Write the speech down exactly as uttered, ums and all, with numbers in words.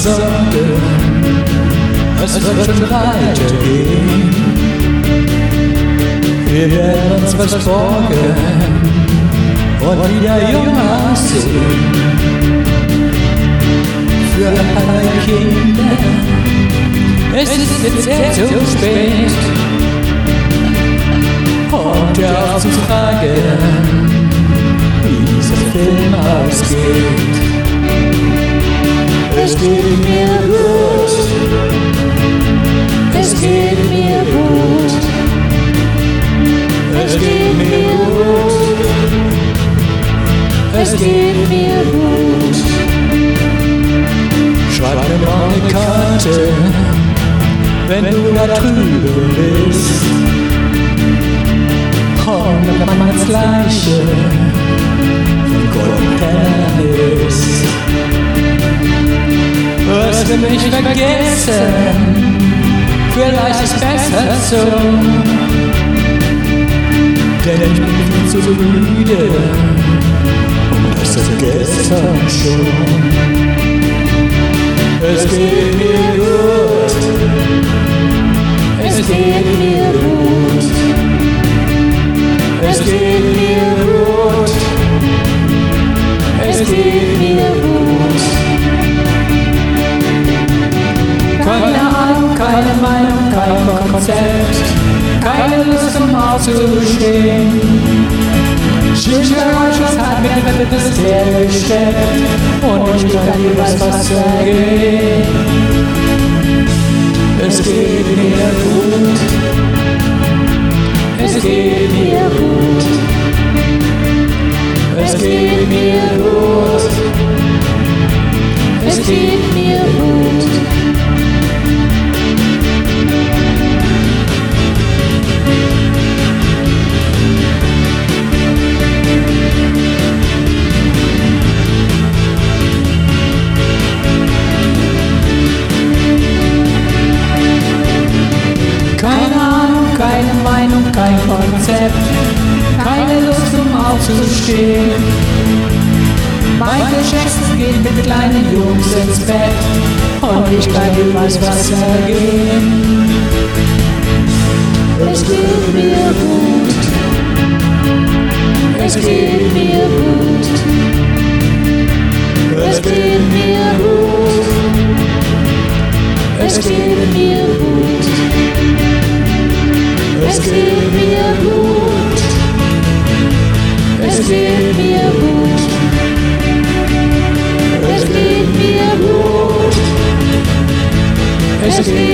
Sorge, es wird schon weitergehen. Wir werden uns versprochen und wieder jung aussehen. Für alle Kinder, es ist jetzt sehr zu spät, um dir aufzufragen, wie dieser Film ausgeht. Es geht mir gut, es geht mir gut, es geht mir gut, es geht mir gut. Schreib mir mal eine Karte, wenn du da drüben bist. Und wenn man das Gleiche von Golden ist. Wirst du mich vergessen, vielleicht ist besser so. Denn ich bin viel zu müde, und das ist gestern schon. Es geht mir gut, es geht mir gut, es geht mir gut, es geht mir gut. Keine Ahnung, keine Meinung, kein Konzept, keine Lust um aufzustehen. Schicksal hat mir das System gesteckt und ich kann dir was was sagen. Es geht mir gut, es geht mir gut, es geht mir gut, es geht mir gut. Keine Meinung, kein Konzept, keine Lust um aufzustehen. Michael Jackson geht mit kleinen Jungs ins Bett und ich kann dir was Wasser geben. Es geht mir gut, es geht mir gut, es geht mir gut, es geht mir gut. Es geht mir gut, es geht mir gut, es geht mir gut, es geht